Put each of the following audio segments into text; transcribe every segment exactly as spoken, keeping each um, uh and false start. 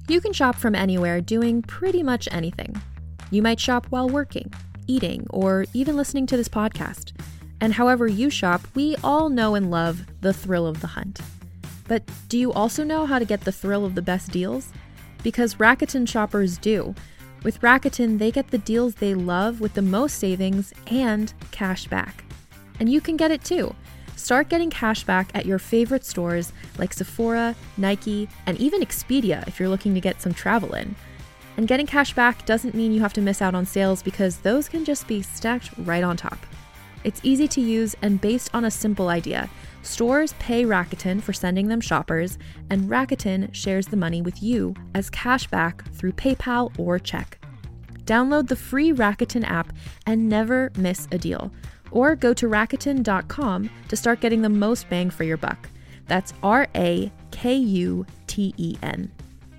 You can shop from anywhere doing pretty much anything. You might shop while working, eating, or even listening to this podcast. And however you shop, we all know and love the thrill of the hunt. But do you also know how to get the thrill of the best deals? Because Rakuten shoppers do. With Rakuten, they get the deals they love with the most savings and cash back. And you can get it too. Start getting cash back at your favorite stores like Sephora, Nike, and even Expedia if you're looking to get some travel in. And getting cash back doesn't mean you have to miss out on sales because those can just be stacked right on top. It's easy to use and based on a simple idea. Stores pay Rakuten for sending them shoppers, and Rakuten shares the money with you as cash back through PayPal or check. Download the free Rakuten app and never miss a deal. Or go to Rakuten dot com to start getting the most bang for your buck. That's R A K U T E N.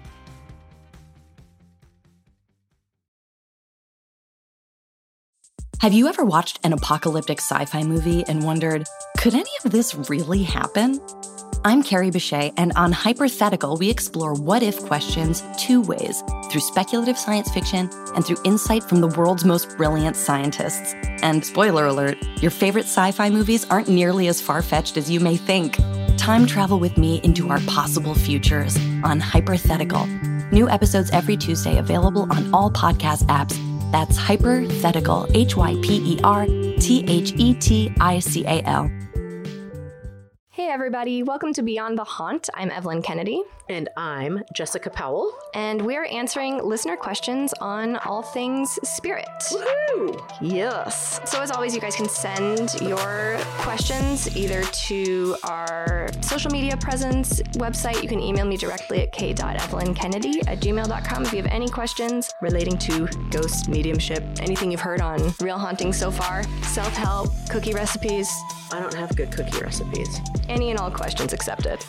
Have you ever watched an apocalyptic sci-fi movie and wondered, could any of this really happen? I'm Carrie Bechet, and on Hypothetical, we explore what-if questions two ways, through speculative science fiction and through insight from the world's most brilliant scientists. And spoiler alert, your favorite sci-fi movies aren't nearly as far-fetched as you may think. Time travel with me into our possible futures on Hypothetical. New episodes every Tuesday, available on all podcast apps. That's Hypothetical, H Y P E R T H E T I C A L. Hey everybody, welcome to Beyond the Haunt. I'm Evelyn Kennedy. And I'm Jessica Powell. And we are answering listener questions on all things spirit. Woohoo! Yes. So as always, you guys can send your questions either to our social media presence website. You can email me directly at k dot evelyn kennedy at gmail dot com if you have any questions relating to ghost, mediumship, anything you've heard on Real Haunting so far, self-help, cookie recipes. I don't have good cookie recipes. Any and all questions accepted.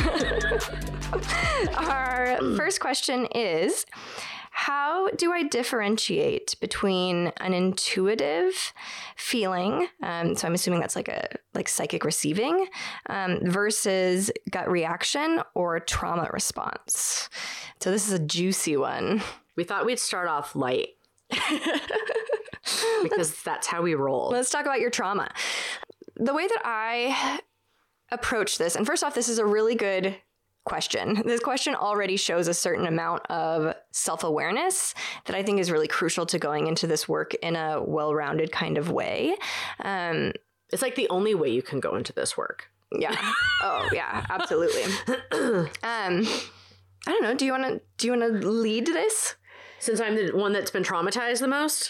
Our first question is, how do I differentiate between an intuitive feeling, um, so I'm assuming that's like a like psychic receiving, um, versus gut reaction or trauma response? So this is a juicy one. We thought we'd start off light because that's how we roll. Let's talk about your trauma. The way that I approach this, and first off, this is a really good question. This question already shows a certain amount of self-awareness that I think is really crucial to going into this work in a well-rounded kind of way. Um, it's like the only way you can go into this work. Yeah. Oh, yeah, absolutely. um, I don't know. Do you want to do you want to lead this? Since I'm the one that's been traumatized the most.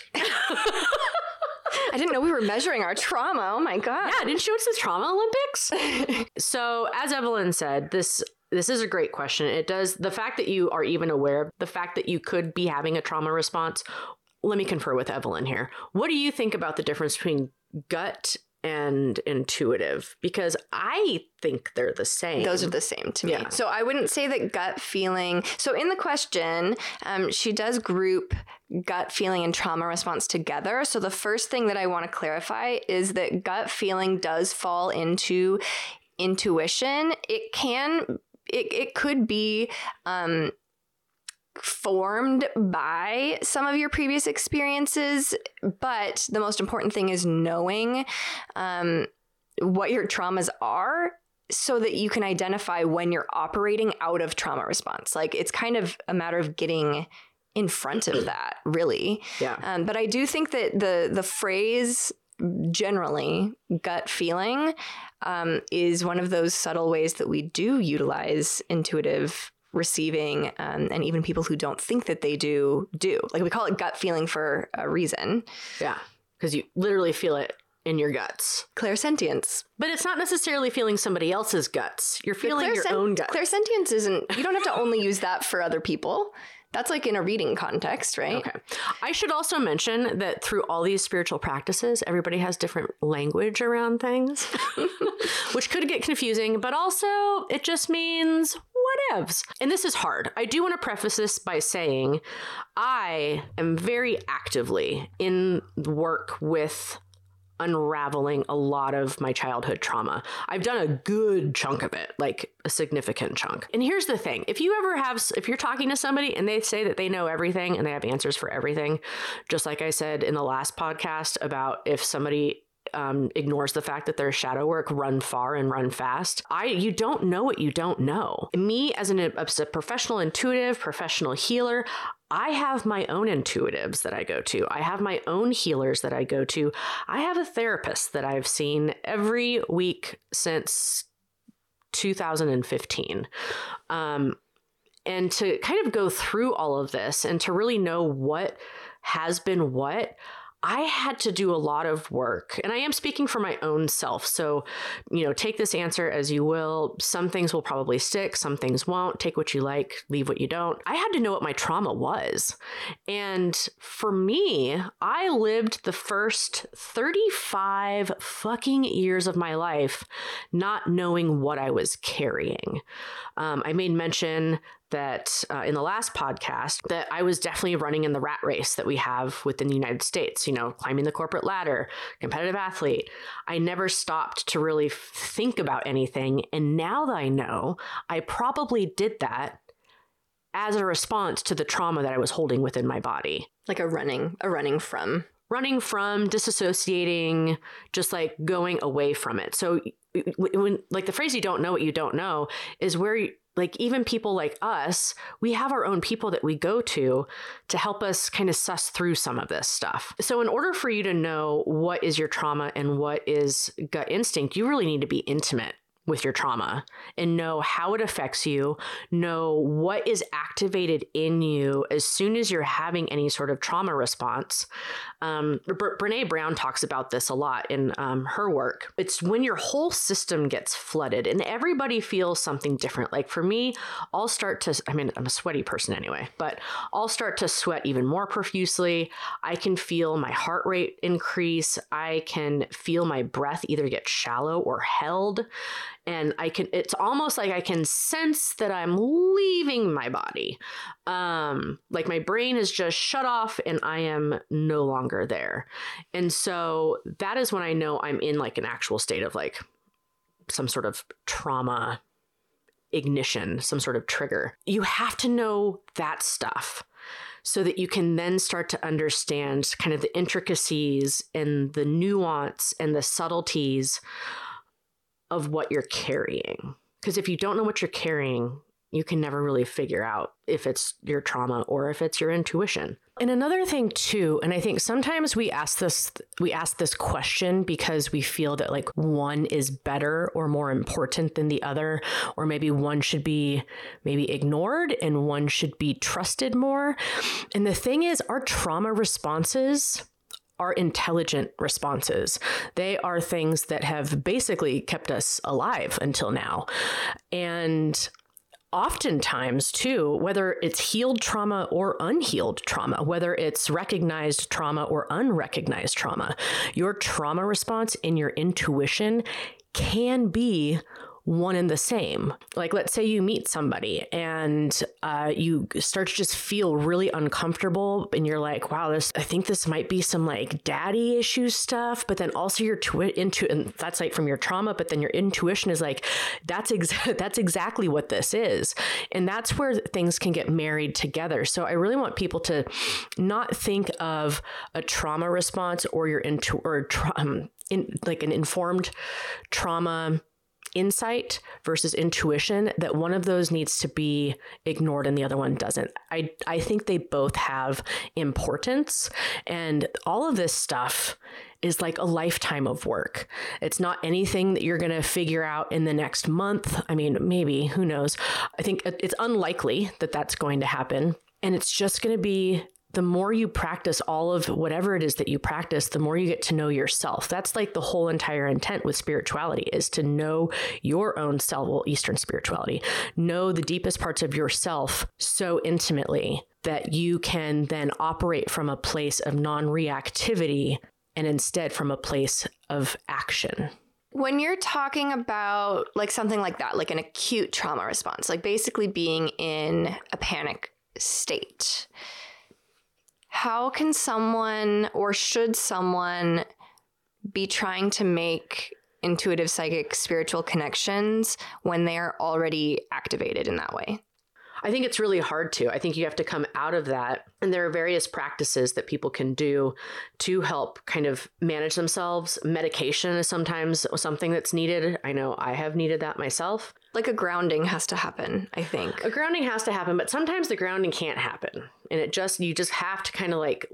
I didn't know we were measuring our trauma. Oh my God. Yeah, didn't you know it's the Trauma Olympics? So as Evelyn said, this this is a great question. It does, the fact that you are even aware, the fact that you could be having a trauma response. Let me confer with Evelyn here. What do you think about the difference between gut and intuitive? Because I think they're the same. Those are the same to me. Yeah. So I wouldn't say that gut feeling. So in the question, um, she does group gut feeling and trauma response together. So the first thing that I want to clarify is that gut feeling does fall into intuition. It can, it, it could be, um, formed by some of your previous experiences, but the most important thing is knowing um, what your traumas are so that you can identify when you're operating out of trauma response. Like, it's kind of a matter of getting in front of that, really. Yeah. Um, but I do think that the the phrase generally gut feeling um, is one of those subtle ways that we do utilize intuitive receiving, um, and even people who don't think that they do, do. Like, we call it gut feeling for a reason. Yeah, because you literally feel it in your guts. Clairsentience. But it's not necessarily feeling somebody else's guts. You're feeling your own guts. Clairsentience isn't, you don't have to only use that for other people. That's like in a reading context, right? Okay. I should also mention that through all these spiritual practices, everybody has different language around things, which could get confusing, but also it just means whatevs. And this is hard. I do want to preface this by saying I am very actively in work with unraveling a lot of my childhood trauma. I've done a good chunk of it, like a significant chunk. And here's the thing. If you ever have, if you're talking to somebody and they say that they know everything and they have answers for everything, just like I said in the last podcast about if somebody um, ignores the fact that there's shadow work, run far and run fast. I, you don't know what you don't know. Me as, an, as a professional intuitive, professional healer, I have my own intuitives that I go to. I have my own healers that I go to. I have a therapist that I've seen every week since two thousand fifteen. Um, and to kind of go through all of this and to really know what has been what, I had to do a lot of work, and I am speaking for my own self. So, you know, take this answer as you will. Some things will probably stick. Some things won't. Take what you like, leave what you don't. I had to know what my trauma was. And for me, I lived the first thirty-five fucking years of my life not knowing what I was carrying. Um, I made mention that uh, in the last podcast that I was definitely running in the rat race that we have within the United States, you know, climbing the corporate ladder, competitive athlete. I never stopped to really think about anything. And now that I know, I probably did that as a response to the trauma that I was holding within my body. Like a running, a running from. Running from, disassociating, just like going away from it. So when, like the phrase, you don't know what you don't know is where you, like even people like us, we have our own people that we go to to help us kind of suss through some of this stuff. So in order for you to know what is your trauma and what is gut instinct, you really need to be intimate with your trauma and know how it affects you, know what is activated in you as soon as you're having any sort of trauma response. Um, Bre- Brene Brown talks about this a lot in um, her work. It's when your whole system gets flooded and everybody feels something different. Like for me, I'll start to, I mean, I'm a sweaty person anyway, but I'll start to sweat even more profusely. I can feel my heart rate increase. I can feel my breath either get shallow or held. And I can, it's almost like I can sense that I'm leaving my body. Um, like my brain is just shut off and I am no longer there. And so that is when I know I'm in like an actual state of like some sort of trauma ignition, some sort of trigger. You have to know that stuff so that you can then start to understand kind of the intricacies and the nuance and the subtleties of what you're carrying. Because if you don't know what you're carrying, you can never really figure out if it's your trauma or if it's your intuition. And another thing too, and I think sometimes we ask this, we ask this question because we feel that like one is better or more important than the other, or maybe one should be maybe ignored and one should be trusted more. And the thing is, our trauma responses are intelligent responses. They are things that have basically kept us alive until now. And oftentimes too, whether it's healed trauma or unhealed trauma, whether it's recognized trauma or unrecognized trauma, your trauma response and your intuition can be one and the same. Like, let's say you meet somebody and uh, you start to just feel really uncomfortable and you're like, wow, this, I think this might be some like daddy issue stuff. But then also your twi- into, and that's like from your trauma, but then your intuition is like, that's exa- that's exactly what this is. And that's where things can get married together. So I really want people to not think of a trauma response or your into or tra- um, in like an informed trauma insight versus intuition, that one of those needs to be ignored and the other one doesn't. I, I think they both have importance, and all of this stuff is like a lifetime of work. It's not anything that you're going to figure out in the next month. I mean, maybe, who knows? I think it's unlikely that that's going to happen. And it's just going to be the more you practice all of whatever it is that you practice, the more you get to know yourself. That's like the whole entire intent with spirituality, is to know your own self, well, Eastern spirituality, know the deepest parts of yourself so intimately that you can then operate from a place of non-reactivity and instead from a place of action. When you're talking about like something like that, like an acute trauma response, like basically being in a panic state, how can someone, or should someone, be trying to make intuitive, psychic, spiritual connections when they are already activated in that way? I think it's really hard to. I think you have to come out of that. And there are various practices that people can do to help kind of manage themselves. Medication is sometimes something that's needed. I know I have needed that myself. Like a grounding has to happen, I think. A grounding has to happen, but sometimes the grounding can't happen. And it just, you just have to kind of like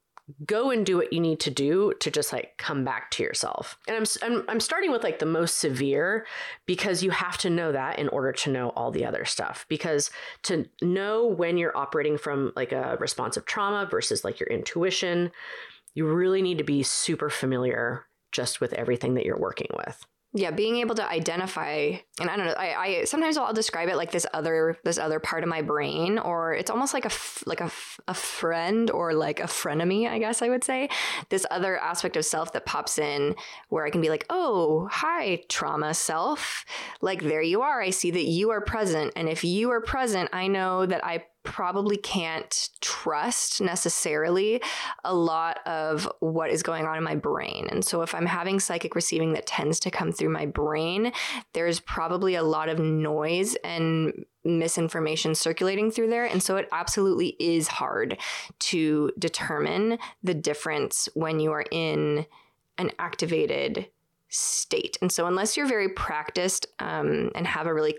go and do what you need to do to just like come back to yourself. And I'm, I'm I'm starting with like the most severe, because you have to know that in order to know all the other stuff. Because to know when you're operating from like a response of trauma versus like your intuition, you really need to be super familiar just with everything that you're working with. Yeah, being able to identify, and I don't know, I, I sometimes I'll describe it like this other this other part of my brain, or it's almost like a like a, a friend or like a frenemy, I guess I would say. This other aspect of self that pops in where I can be like, oh, hi, trauma self. Like, there you are. I see that you are present. And if you are present, I know that I probably can't trust necessarily a lot of what is going on in my brain. And so if I'm having psychic receiving that tends to come through my brain, there's probably a lot of noise and misinformation circulating through there. And so it absolutely is hard to determine the difference when you are in an activated state. And so unless you're very practiced um, and have a really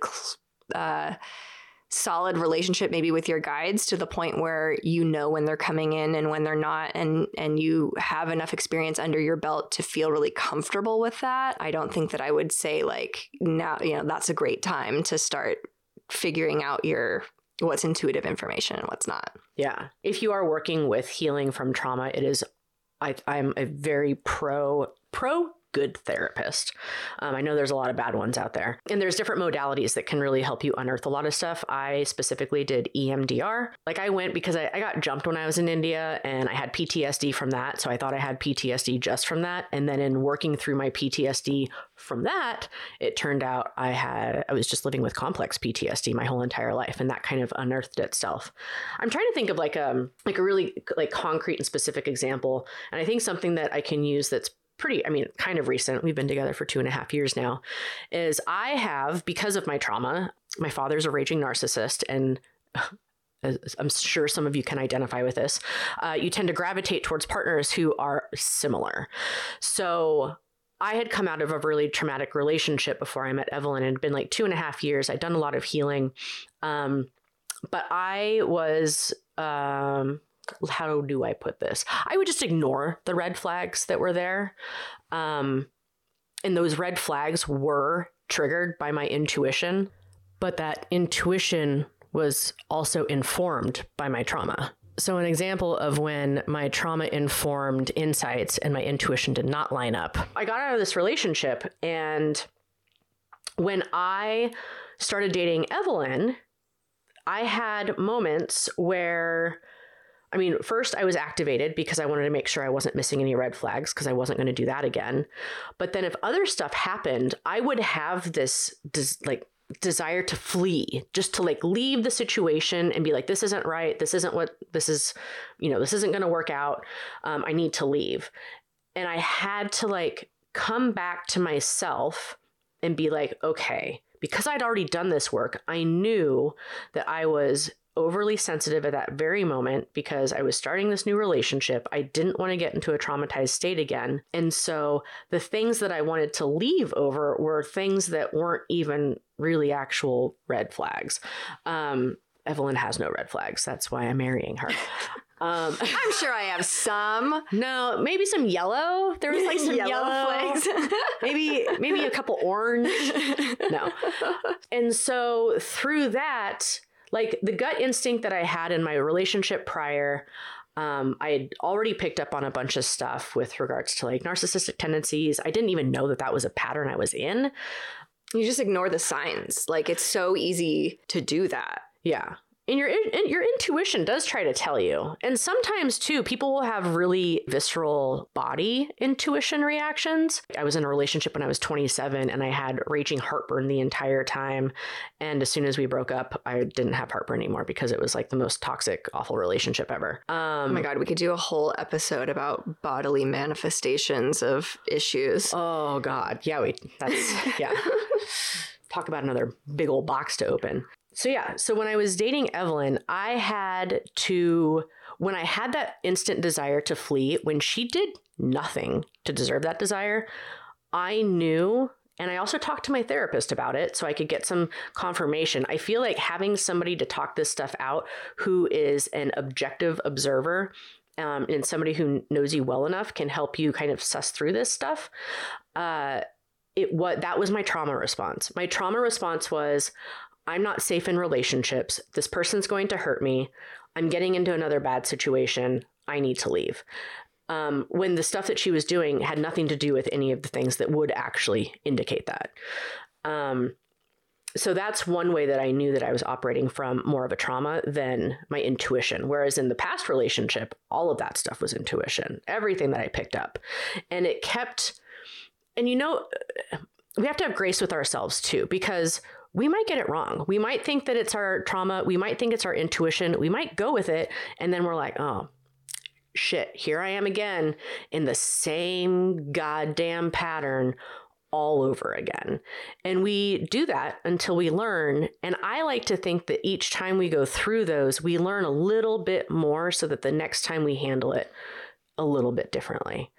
uh, solid relationship maybe with your guides to the point where you know when they're coming in and when they're not, and and you have enough experience under your belt to feel really comfortable with that, I don't think that I would say like, now, you know, that's a great time to start figuring out your what's intuitive information and what's not. Yeah. If you are working with healing from trauma, it is I I'm a very pro pro good therapist. Um, I know there's a lot of bad ones out there, and there's different modalities that can really help you unearth a lot of stuff. I specifically did E M D R. Like I went because I, I got jumped when I was in India and I had P T S D from that. So I thought I had P T S D just from that. And then in working through my P T S D from that, it turned out I had, I was just living with complex P T S D my whole entire life. And that kind of unearthed itself. I'm trying to think of like a, like a really like concrete and specific example. And I think something that I can use that's pretty, I mean, kind of recent, we've been together for two and a half years now, is I have, because of my trauma, my father's a raging narcissist, and I'm sure some of you can identify with this. Uh, you tend to gravitate towards partners who are similar. So I had come out of a really traumatic relationship before I met Evelyn. It had been like two and a half years. I'd done a lot of healing. Um, but I was... Um, how do I put this? I would just ignore the red flags that were there. Um, and those red flags were triggered by my intuition, but that intuition was also informed by my trauma. So an example of when my trauma informed insights and my intuition did not line up. I got out of this relationship, and when I started dating Evelyn, I had moments where, I mean, first I was activated because I wanted to make sure I wasn't missing any red flags because I wasn't going to do that again. But then if other stuff happened, I would have this des- like desire to flee, just to like leave the situation and be like, this isn't right. This isn't what this is, you know, this isn't going to work out. Um, I need to leave. And I had to like come back to myself and be like, okay, because I'd already done this work, I knew that I was overly sensitive at that very moment because I was starting this new relationship. I didn't want to get into a traumatized state again. And so the things that I wanted to leave over were things that weren't even really actual red flags. Um, Evelyn has no red flags. That's why I'm marrying her. Um, I'm sure I have some. No, maybe some yellow. There was like some yellow, yellow flags. maybe, maybe a couple orange. No. And so through that, like the gut instinct that I had in my relationship prior, um, I had already picked up on a bunch of stuff with regards to like narcissistic tendencies. I didn't even know that that was a pattern I was in. You just ignore the signs. Like it's so easy to do that. Yeah. And your in, your intuition does try to tell you. And sometimes, too, people will have really visceral body intuition reactions. I was in a relationship when I was twenty-seven, and I had raging heartburn the entire time. And as soon as we broke up, I didn't have heartburn anymore because it was like the most toxic, awful relationship ever. Um, oh my God, we could do a whole episode about bodily manifestations of issues. Oh God. Yeah, we, that's, yeah. Talk about another big old box to open. So yeah, so when I was dating Evelyn, I had to, when I had that instant desire to flee, when she did nothing to deserve that desire, I knew, and I also talked to my therapist about it so I could get some confirmation. I feel like having somebody to talk this stuff out who is an objective observer um, and somebody who knows you well enough can help you kind of suss through this stuff. Uh, it what that was my trauma response. My trauma response was, I'm not safe in relationships. This person's going to hurt me. I'm getting into another bad situation. I need to leave. Um, when the stuff that she was doing had nothing to do with any of the things that would actually indicate that. Um, so that's one way that I knew that I was operating from more of a trauma than my intuition. Whereas in the past relationship, all of that stuff was intuition, everything that I picked up. And it kept, and you know, we have to have grace with ourselves too, because we might get it wrong. We might think that it's our trauma. We might think it's our intuition. We might go with it. And then we're like, oh, shit, here I am again in the same goddamn pattern all over again. And we do that until we learn. And I like to think that each time we go through those, we learn a little bit more so that the next time we handle it a little bit differently,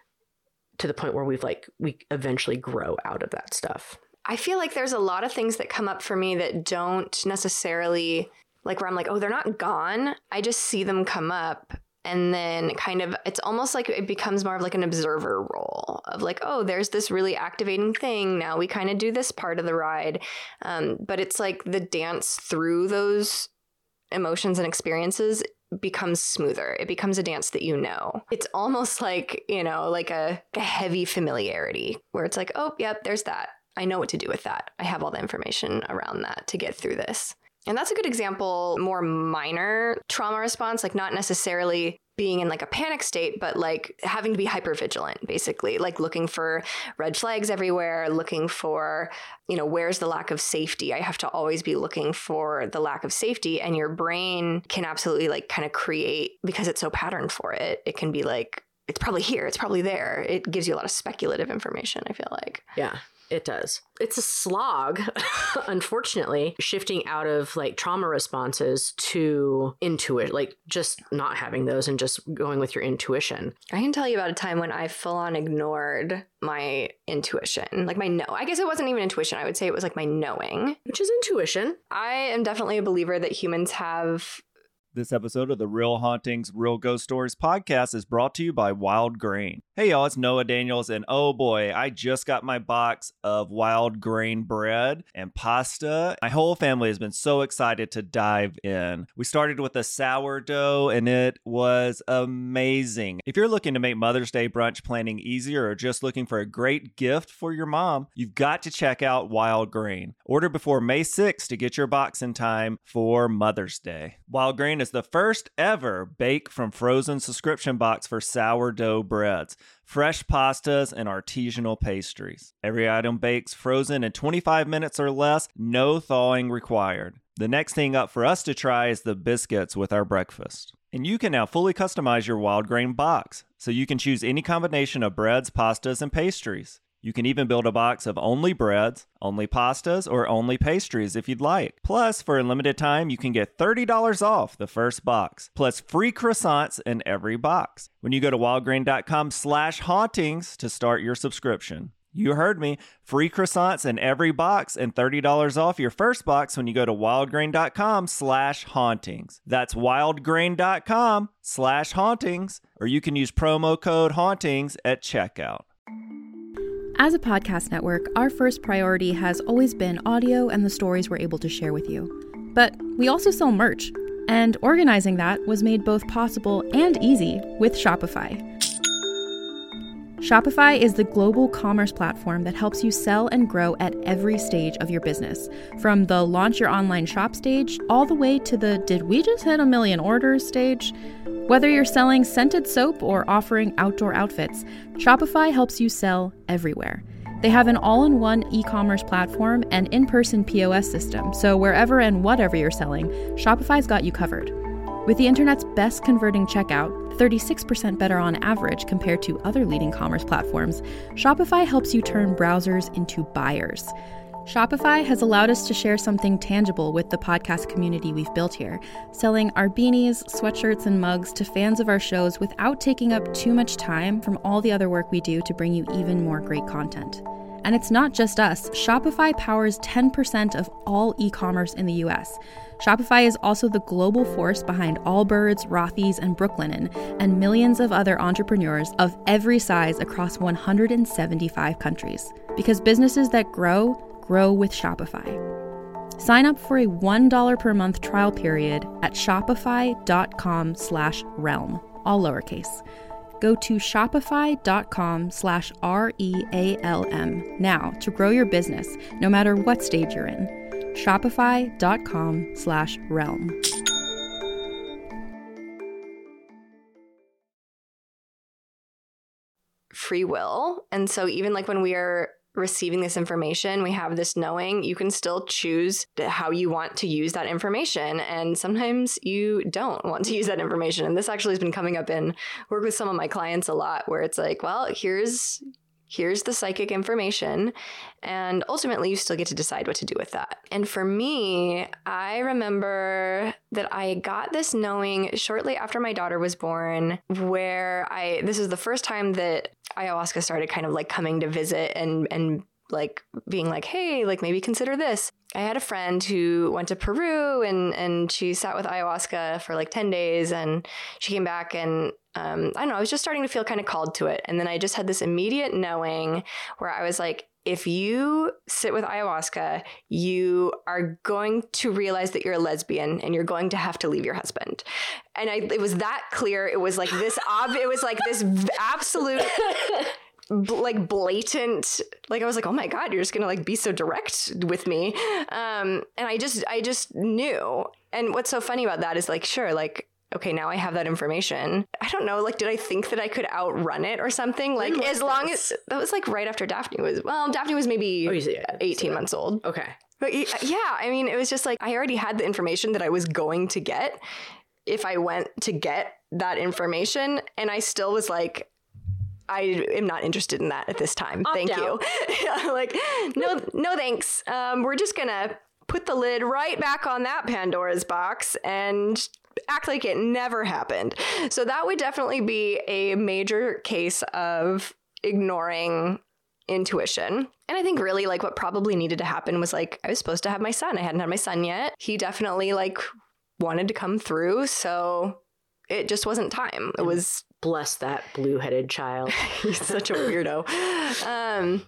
to the point where we've like, we eventually grow out of that stuff. I feel like there's a lot of things that come up for me that don't necessarily, like where I'm like, oh, they're not gone. I just see them come up. And then kind of, it's almost like it becomes more of like an observer role of like, oh, there's this really activating thing. Now we kind of do this part of the ride. Um, but it's like the dance through those emotions and experiences becomes smoother. It becomes a dance that you know. It's almost like, you know, like a, a heavy familiarity where it's like, oh, yep, there's that. I know what to do with that. I have all the information around that to get through this. And that's a good example, more minor trauma response, like not necessarily being in like a panic state, but like having to be hypervigilant, basically, like looking for red flags everywhere, looking for, you know, where's the lack of safety? I have to always be looking for the lack of safety. And your brain can absolutely like kind of create, because it's so patterned for it, it can be like, it's probably here, it's probably there. It gives you a lot of speculative information, I feel like. Yeah. It does. It's a slog, unfortunately, shifting out of like trauma responses to intuition, like just not having those and just going with your intuition. I can tell you about a time when I full on ignored my intuition, like my no. I guess it wasn't even intuition. I would say it was like my knowing, which is intuition. I am definitely a believer that humans have. This episode of the Real Hauntings, Real Ghost Stories podcast is brought to you by Wild Grain. Hey y'all, it's Noah Daniels, and oh boy, I just got my box of Wild Grain bread and pasta. My whole family has been so excited to dive in. We started with a sourdough, and it was amazing. If you're looking to make Mother's Day brunch planning easier or just looking for a great gift for your mom, you've got to check out Wild Grain. Order before May sixth to get your box in time for Mother's Day. Wild Grain is the first ever bake from frozen subscription box for sourdough breads, fresh pastas, and artisanal pastries. Every item bakes frozen in twenty-five minutes or less, no thawing required. The next thing up for us to try is the biscuits with our breakfast. And you can now fully customize your Wild Grain box, so you can choose any combination of breads, pastas, and pastries. You can even build a box of only breads, only pastas, or only pastries if you'd like. Plus, for a limited time, you can get thirty dollars off the first box, plus free croissants in every box when you go to wildgrain.com slash hauntings to start your subscription. You heard me. Free croissants in every box and thirty dollars off your first box when you go to wildgrain.com slash hauntings. That's wildgrain.com slash hauntings, or you can use promo code hauntings at checkout. As a podcast network, our first priority has always been audio and the stories we're able to share with you. But we also sell merch, and organizing that was made both possible and easy with Shopify. Shopify is the global commerce platform that helps you sell and grow at every stage of your business, from the launch your online shop stage all the way to the did we just hit a million orders stage. Whether you're selling scented soap or offering outdoor outfits, Shopify helps you sell everywhere. They have an all-in-one e-commerce platform and in-person P O S system, so wherever and whatever you're selling, Shopify's got you covered. With the internet's best converting checkout, thirty-six percent better on average compared to other leading commerce platforms, Shopify helps you turn browsers into buyers. Shopify has allowed us to share something tangible with the podcast community we've built here, selling our beanies, sweatshirts, and mugs to fans of our shows without taking up too much time from all the other work we do to bring you even more great content. And it's not just us. Shopify powers ten percent of all e-commerce in the U S. Shopify is also the global force behind Allbirds, Rothy's, and Brooklinen, and millions of other entrepreneurs of every size across one hundred seventy-five countries. Because businesses that grow, grow with Shopify. Sign up for a one dollar per month trial period at shopify.com slash realm, all lowercase. Go to shopify.com slash R-E-A-L-M now to grow your business, no matter what stage you're in. Shopify.com slash realm. Free will. And so even like when we are receiving this information, we have this knowing, you can still choose how you want to use that information. And sometimes you don't want to use that information. And this actually has been coming up in work with some of my clients a lot, where it's like, well, here's here's the psychic information. And ultimately, you still get to decide what to do with that. And for me, I remember that I got this knowing shortly after my daughter was born, where I, this is the first time that ayahuasca started kind of like coming to visit and, and like being like, hey, like maybe consider this. I had a friend who went to Peru and, and she sat with ayahuasca for like ten days and she came back and um, I don't know, I was just starting to feel kind of called to it. And then I just had this immediate knowing where I was like, if you sit with ayahuasca, you are going to realize that you're a lesbian and you're going to have to leave your husband. And I, it was that clear. It was like this, ob- it was like this absolute, b- like blatant, like I was like, oh my God, you're just going to like be so direct with me. Um, and I just, I just knew. And what's so funny about that is like, sure, like, okay, now I have that information. I don't know, like, did I think that I could outrun it or something? Like, as long as, that was like right after Daphne was, well, Daphne was maybe oh, eighteen so months old. Okay. But yeah, I mean, it was just like, I already had the information that I was going to get if I went to get that information. And I still was like, I am not interested in that at this time. Opt Thank out. you. Like, no, no thanks. Um, we're just going to put the lid right back on that Pandora's box and act like it never happened. So that would definitely be a major case of ignoring intuition. And I think really like what probably needed to happen was like, I was supposed to have my son. I hadn't had my son yet. He definitely like wanted to come through. So it just wasn't time. It was... Bless that blue-headed child. He's such a weirdo. Um,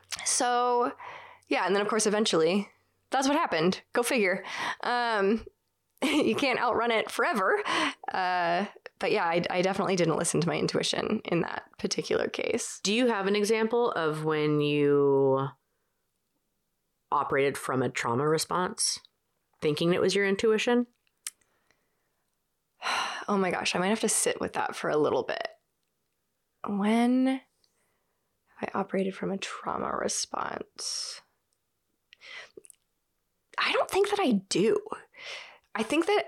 so yeah. And then of course, eventually that's what happened. Go figure. Um, You can't outrun it forever. Uh, but yeah, I, I definitely didn't listen to my intuition in that particular case. Do you have an example of when you operated from a trauma response, thinking it was your intuition? Oh my gosh, I might have to sit with that for a little bit. When I operated from a trauma response, I don't think that I do. I think that,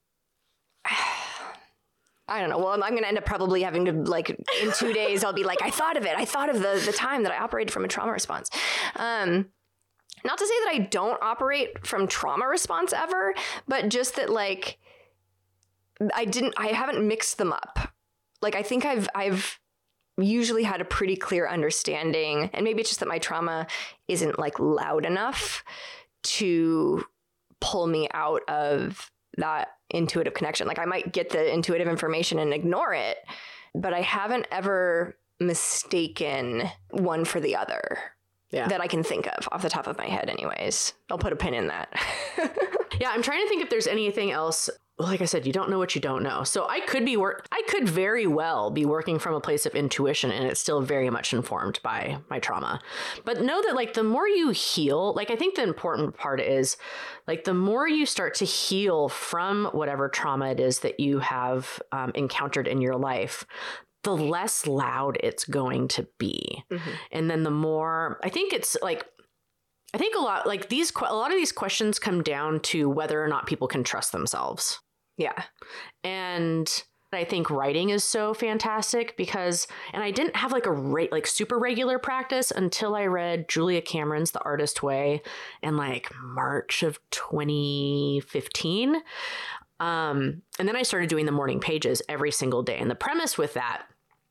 I don't know. Well, I'm, I'm going to end up probably having to, like, in two days, I'll be like, I thought of it. I thought of the the time that I operated from a trauma response. Um, not to say that I don't operate from trauma response ever, but just that, like, I didn't, I haven't mixed them up. Like, I think I've, I've usually had a pretty clear understanding, and maybe it's just that my trauma isn't, like, loud enough to pull me out of that intuitive connection. Like I might get the intuitive information and ignore it, but I haven't ever mistaken one for the other yeah. that I can think of off the top of my head anyways. I'll put a pin in that. Yeah, I'm trying to think if there's anything else. Like I said, you don't know what you don't know. So I could be work. I could very well be working from a place of intuition, and it's still very much informed by my trauma. But know that, like, the more you heal, like, I think the important part is, like, the more you start to heal from whatever trauma it is that you have um, encountered in your life, the less loud it's going to be. Mm-hmm. And then the more, I think it's like, I think a lot, like these, a lot of these questions come down to whether or not people can trust themselves. Yeah. And I think writing is so fantastic because, and I didn't have like a re- like super regular practice until I read Julia Cameron's The Artist Way in like March of twenty fifteen. Um, and then I started doing the morning pages every single day. And the premise with that,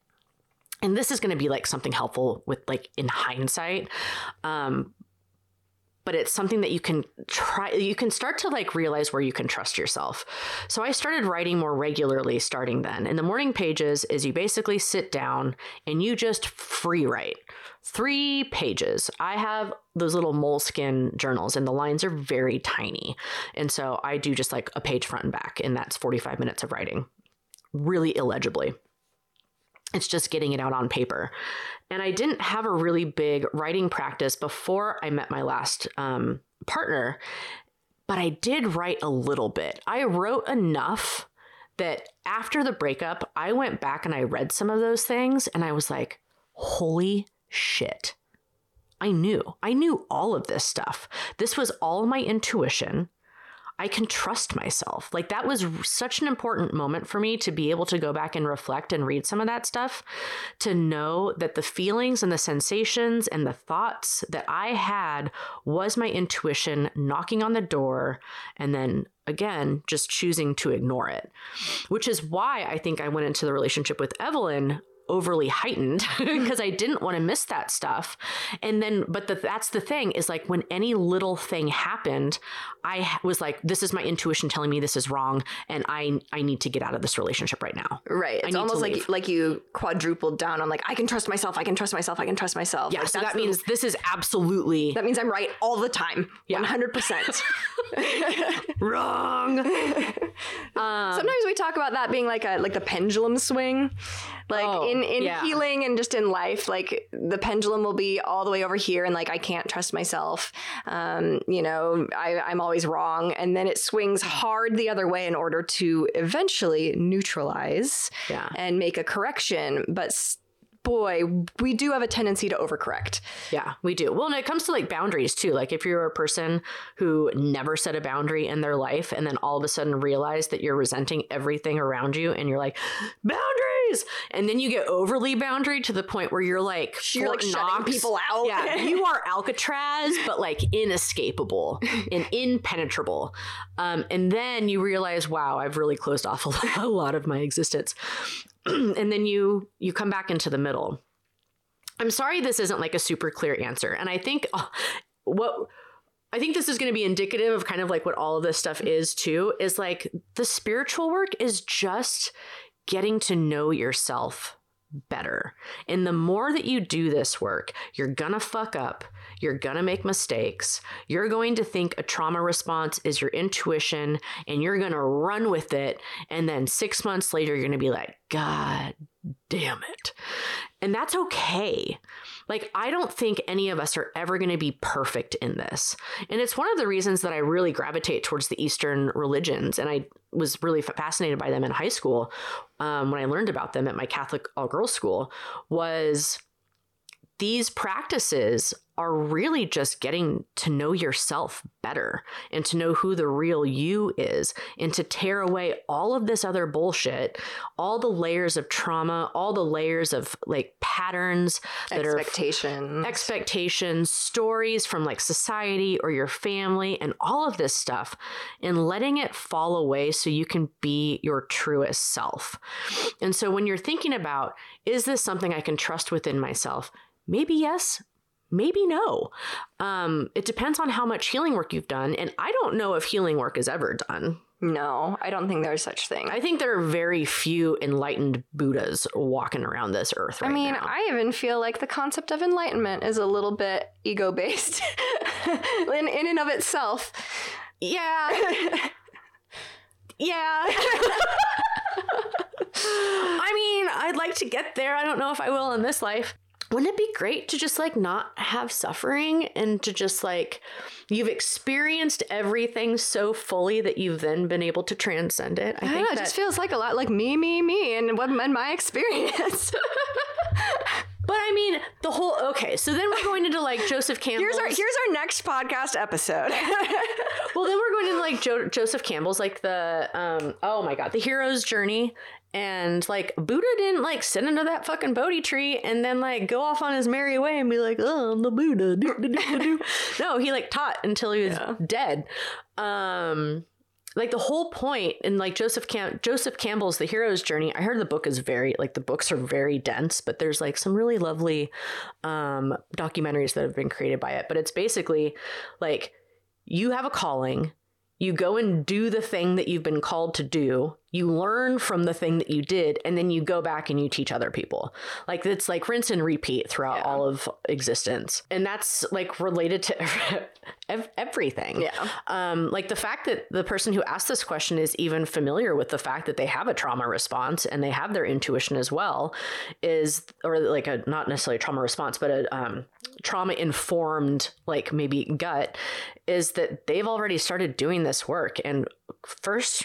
and this is going to be like something helpful with like in hindsight, um, but it's something that you can try, you can start to like realize where you can trust yourself. So I started writing more regularly starting then. And the morning pages is you basically sit down and you just free write three pages. I have those little moleskin journals and the lines are very tiny. And so I do just like a page front and back, and that's forty-five minutes of writing really illegibly. It's just getting it out on paper. And I didn't have a really big writing practice before I met my last um, partner, but I did write a little bit. I wrote enough that after the breakup, I went back and I read some of those things and I was like, holy shit. I knew. I knew all of this stuff. This was all my intuition. I can trust myself. Like that was such an important moment for me to be able to go back and reflect and read some of that stuff, to know that the feelings and the sensations and the thoughts that I had was my intuition knocking on the door and then again, just choosing to ignore it, which is why I think I went into the relationship with Evelyn overly heightened because I didn't want to miss that stuff. And then, but the, that's the thing is like when any little thing happened, I was like, this is my intuition telling me this is wrong. And I, I need to get out of this relationship right now. Right. It's almost like, like you quadrupled down on like, I can trust myself. I can trust myself. I can trust myself. Yeah. Like, So that means the, this is absolutely. That means I'm right all the time. Yeah. one hundred percent. Wrong. um, Sometimes we talk about that being like a, like the pendulum swing. Like oh, in, in yeah. healing and just in life, like the pendulum will be all the way over here and like, I can't trust myself. Um, you know, I, I'm always wrong. And then it swings hard the other way in order to eventually neutralize yeah. and make a correction. But boy, we do have a tendency to overcorrect. Yeah, we do. Well, and it comes to like boundaries too. Like if you're a person who never set a boundary in their life and then all of a sudden realize that you're resenting everything around you and you're like, boundaries. And then you get overly boundary to the point where you're like, you're like shutting people out. Yeah, you are Alcatraz, but like inescapable and impenetrable. Um, and then you realize, wow, I've really closed off a lot of my existence. And then you you come back into the middle. I'm sorry this isn't like a super clear answer. And I think uh, what I think this is going to be indicative of kind of like what all of this stuff is too, is like the spiritual work is just getting to know yourself better. And the more that you do this work, you're going to fuck up. You're going to make mistakes. You're going to think a trauma response is your intuition and you're going to run with it. And then six months later, you're going to be like, God damn it. And that's okay. Like, I don't think any of us are ever going to be perfect in this. And it's one of the reasons that I really gravitate towards the Eastern religions. And I was really fascinated by them in high school um, when I learned about them at my Catholic all-girls school, was these practices are really just getting to know yourself better and to know who the real you is and to tear away all of this other bullshit, all the layers of trauma, all the layers of like patterns that expectations. are expectations, stories from like society or your family and all of this stuff, and letting it fall away so you can be your truest self. And so when you're thinking about, is this something I can trust within myself? Maybe yes, maybe no. Um, it depends on how much healing work you've done. And I don't know if healing work is ever done. No, I don't think there's such thing. I think there are very few enlightened Buddhas walking around this earth right I mean, now. I even feel like the concept of enlightenment is a little bit ego-based in, in and of itself. Yeah. Yeah. I mean, I'd like to get there. I don't know if I will in this life. Wouldn't it be great to just like not have suffering and to just like you've experienced everything so fully that you've then been able to transcend it? I, I think know, that... it just feels like a lot like me, me, me, and what and my experience. But I mean, the whole, okay, so then we're going into like Joseph Campbell's. Here's our, here's our next podcast episode. Well, then we're going into like jo- Joseph Campbell's, like the, um, oh my God, the hero's journey. And like Buddha didn't like sit under that fucking Bodhi tree and then like go off on his merry way and be like, oh, I'm the Buddha. No, he like taught until he was yeah. dead. Um, like the whole point in like Joseph Cam- Joseph Campbell's The Hero's Journey, I heard the book is very, like the books are very dense, but there's like some really lovely um, documentaries that have been created by it. But it's basically like you have a calling, you go and do the thing that you've been called to do. You learn from the thing that you did, and then you go back and you teach other people. Like it's like rinse and repeat throughout yeah. all of existence. And that's like related to everything. Yeah. Um, like the fact that the person who asked this question is even familiar with the fact that they have a trauma response and they have their intuition as well is, or like a, not necessarily a trauma response, but a um, trauma informed, like maybe gut, is that they've already started doing this work. And first,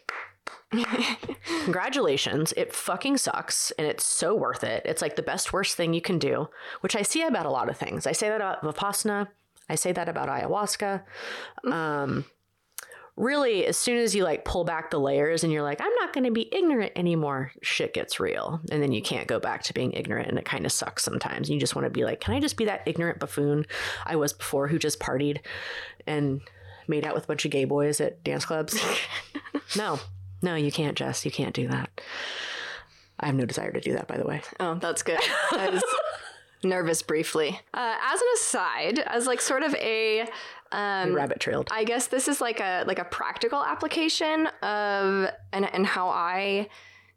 congratulations. It fucking sucks and it's so worth it. It's like the best worst thing you can do, which I see about a lot of things. I say that about Vipassana. I say that about ayahuasca. Um, really, as soon as you like pull back the layers and you're like, I'm not going to be ignorant anymore, shit gets real. And then you can't go back to being ignorant, and it kind of sucks sometimes. You just want to be like, can I just be that ignorant buffoon I was before who just partied and made out with a bunch of gay boys at dance clubs? No. No, you can't, Jess. You can't do that. I have no desire to do that, by the way. Oh, that's good. I was nervous briefly. Uh, as an aside, as like sort of a um, rabbit trailed. I guess this is like a like a practical application of and and how I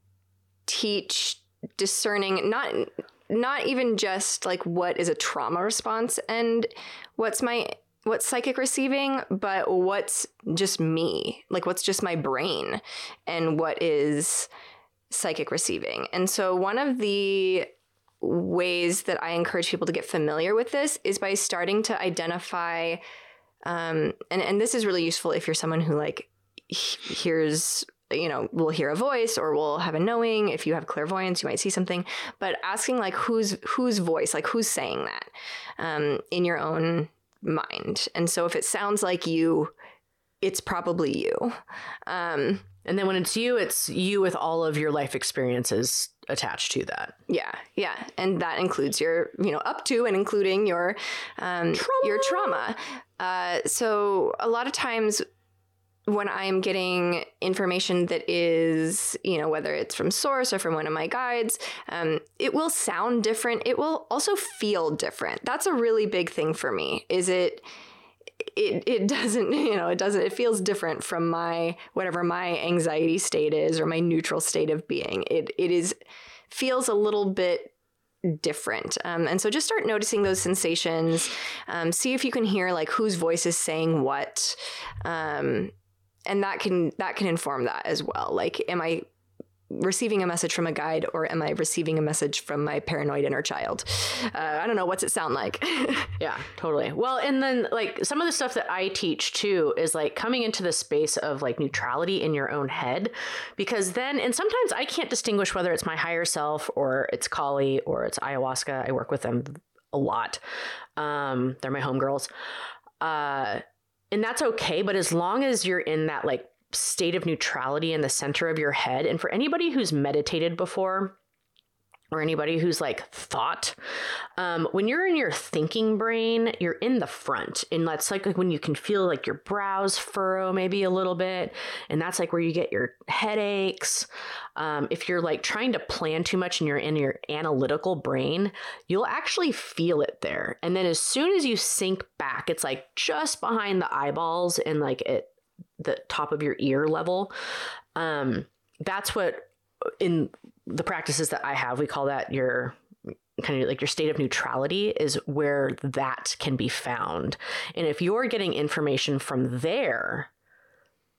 teach discerning not not even just like what is a trauma response and what's my what's psychic receiving, but what's just me, like what's just my brain and what is psychic receiving. And so one of the ways that I encourage people to get familiar with this is by starting to identify, um, and, and this is really useful if you're someone who like he- hears, you know, will hear a voice or will have a knowing. If you have clairvoyance, you might see something, but asking like whose, whose voice, like who's saying that um, in your own mind. And so if it sounds like you, it's probably you. Um, and then when it's you, it's you with all of your life experiences attached to that. Yeah. Yeah. And that includes your, you know, up to and including your, um, trauma. your trauma. Uh, so a lot of times when I'm getting information that is, you know, whether it's from source or from one of my guides, um, it will sound different. It will also feel different. That's a really big thing for me. Is it, it, it doesn't, you know, it doesn't, it feels different from my, whatever my anxiety state is or my neutral state of being. It, it is, feels a little bit different. Um, and so just start noticing those sensations. Um, see if you can hear like whose voice is saying what. Um, And that can that can inform that as well. Like, am I receiving a message from a guide or am I receiving a message from my paranoid inner child? Uh, I don't know. What's it sound like? Yeah, totally. Well, and then like some of the stuff that I teach too is like coming into the space of like neutrality in your own head, because then, and sometimes I can't distinguish whether it's my higher self or it's Kali or it's ayahuasca. I work with them a lot. Um, they're my homegirls. Uh, And that's okay. But as long as you're in that like state of neutrality in the center of your head, and for anybody who's meditated before or anybody who's like thought, um, when you're in your thinking brain, you're in the front. And that's like, like when you can feel like your brows furrow maybe a little bit. And that's like where you get your headaches. Um, if you're like trying to plan too much and you're in your analytical brain, you'll actually feel it there. And then as soon as you sink back, it's like just behind the eyeballs and like at the top of your ear level. Um, that's what in the practices that I have, we call that your kind of like your state of neutrality is where that can be found. And if you're getting information from there,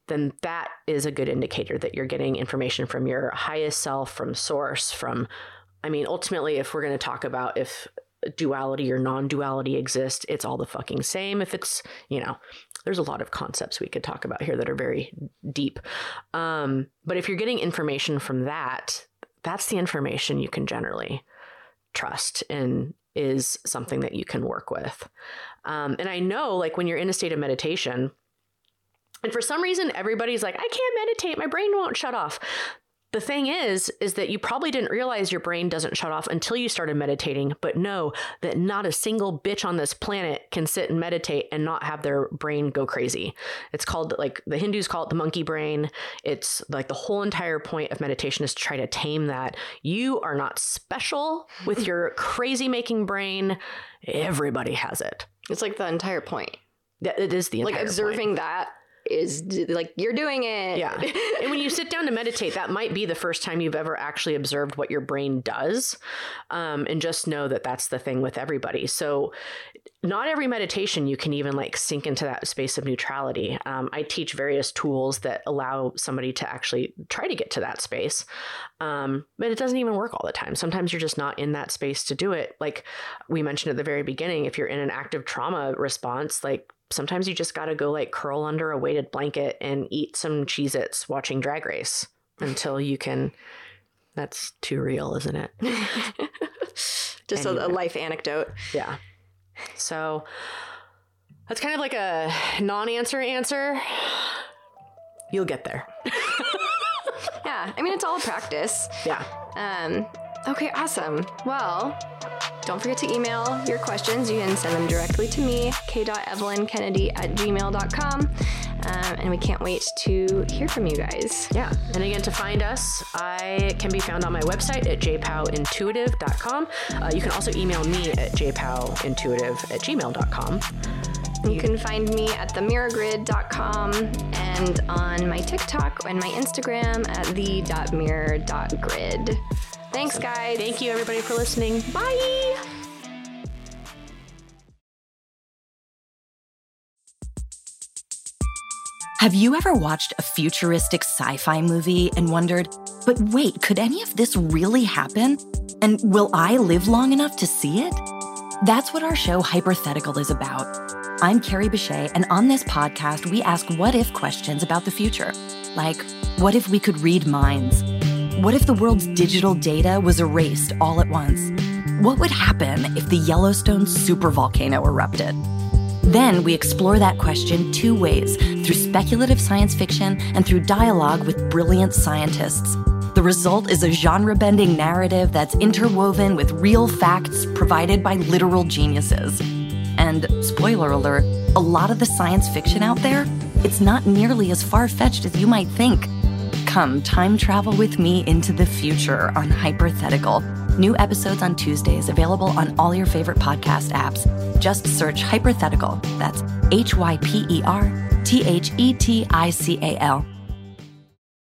then that is a good indicator that you're getting information from your highest self, from source, from, I mean, ultimately, if we're going to talk about if duality or non-duality exist, it's all the fucking same. If it's, you know, there's a lot of concepts we could talk about here that are very deep. Um, but if you're getting information from that, that's the information you can generally trust and is something that you can work with. Um, and I know, like, when you're in a state of meditation, and for some reason, everybody's like, I can't meditate, my brain won't shut off. The thing is, is that you probably didn't realize your brain doesn't shut off until you started meditating, but know that not a single bitch on this planet can sit and meditate and not have their brain go crazy. It's called, like, the Hindus call it the monkey brain. It's like the whole entire point of meditation is to try to tame that. You are not special with your crazy making brain. Everybody has it. It's like the entire point. That it is the entire like observing point. that is like, you're doing it. Yeah. And when you sit down to meditate, that might be the first time you've ever actually observed what your brain does. Um, and just know that that's the thing with everybody. So not every meditation you can even like sink into that space of neutrality. Um, I teach various tools that allow somebody to actually try to get to that space. Um, but it doesn't even work all the time. Sometimes you're just not in that space to do it. Like we mentioned at the very beginning, if you're in an active trauma response, like sometimes you just got to go like curl under a weighted blanket and eat some Cheez-Its watching Drag Race until you can. That's too real, isn't it? Just anyway. a, a life anecdote. Yeah. So that's kind of like a non-answer answer. You'll get there. Yeah. I mean, it's all a practice. Yeah. Um, okay, awesome. Well, don't forget to email your questions. You can send them directly to me, k dot evelyn kennedy at gmail dot com. Um, and we can't wait to hear from you guys. Yeah. And again, to find us, I can be found on my website at j pow intuitive dot com. Uh, you can also email me at j pow intuitive at gmail dot com. You, you can find me at the mirror grid dot com and on my TikTok and my Instagram at the dot mirror dot grid. Thanks, awesome. Guys. Thank you, everybody, for listening. Bye. Have you ever watched a futuristic sci-fi movie and wondered, but wait, could any of this really happen? And will I live long enough to see it? That's what our show Hypothetical is about. I'm Carrie Bechet, and on this podcast, we ask what-if questions about the future. Like, what if we could read minds? What if the world's digital data was erased all at once? What would happen if the Yellowstone supervolcano erupted? Then we explore that question two ways, through speculative science fiction and through dialogue with brilliant scientists. The result is a genre-bending narrative that's interwoven with real facts provided by literal geniuses. And, spoiler alert, a lot of the science fiction out there, it's not nearly as far-fetched as you might think. Come time travel with me into the future on Hypothetical. New episodes on Tuesdays, available on all your favorite podcast apps. Just search Hypothetical. That's H Y P E R T H E T I C A L.